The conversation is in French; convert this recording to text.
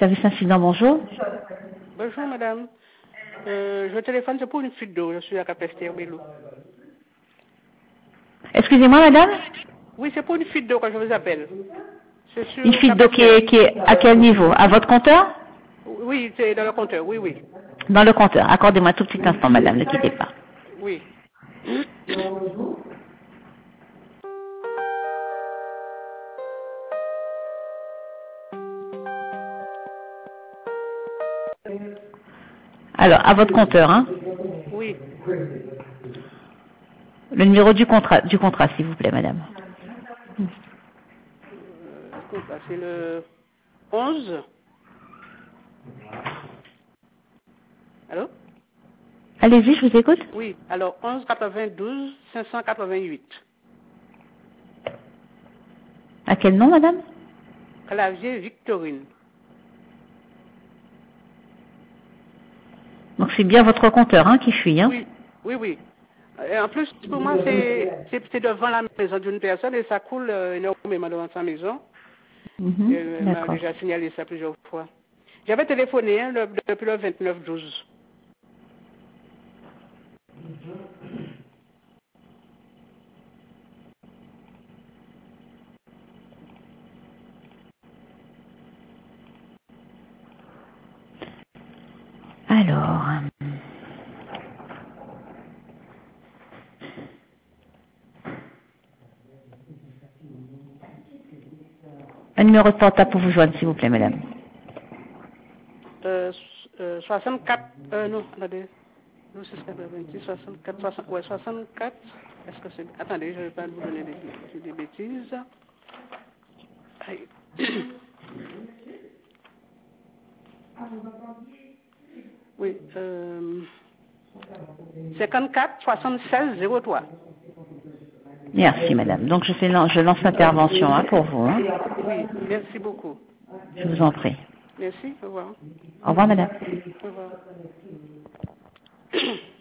Service incident, bonjour. Bonjour madame. Je téléphone, c'est pour une fuite d'eau. Je suis à Capesterre-Bello. Excusez-moi, madame? Oui, c'est pour une fuite d'eau que je vous appelle. Une fuite d'eau qui est à quel niveau? À votre compteur? Oui, c'est dans le compteur, oui, oui. Dans le compteur. Accordez-moi tout petit instant, madame, ne quittez pas. Oui. Alors, à votre compteur, hein? Oui. Le numéro du contrat, s'il vous plaît, madame. C'est le 11. Allô? Allez-y, je vous écoute. Oui, alors 11 92 588. À quel nom, madame? Clavier Victorine. Donc c'est bien votre compteur, hein, qui fuit, hein? Oui, oui, oui. Et en plus, pour moi, c'est devant la maison d'une personne et ça coule énormément devant sa maison. Elle m'a D'accord. déjà signalé ça plusieurs fois. J'avais téléphoné depuis le 29-12. Alors, un numéro de portable pour vous joindre, s'il vous plaît, madame. 64, non, attendez. Non, c'est 90, 64, 60, ouais, 64. Est-ce que c'est... Attendez, je ne vais pas vous donner des bêtises. Aïe. Oui, 54 76 03. Merci, madame. Donc je lance l'intervention, hein, pour vous, hein. Oui, merci beaucoup. Je vous en prie. Merci, au revoir. Au revoir, madame. Au revoir.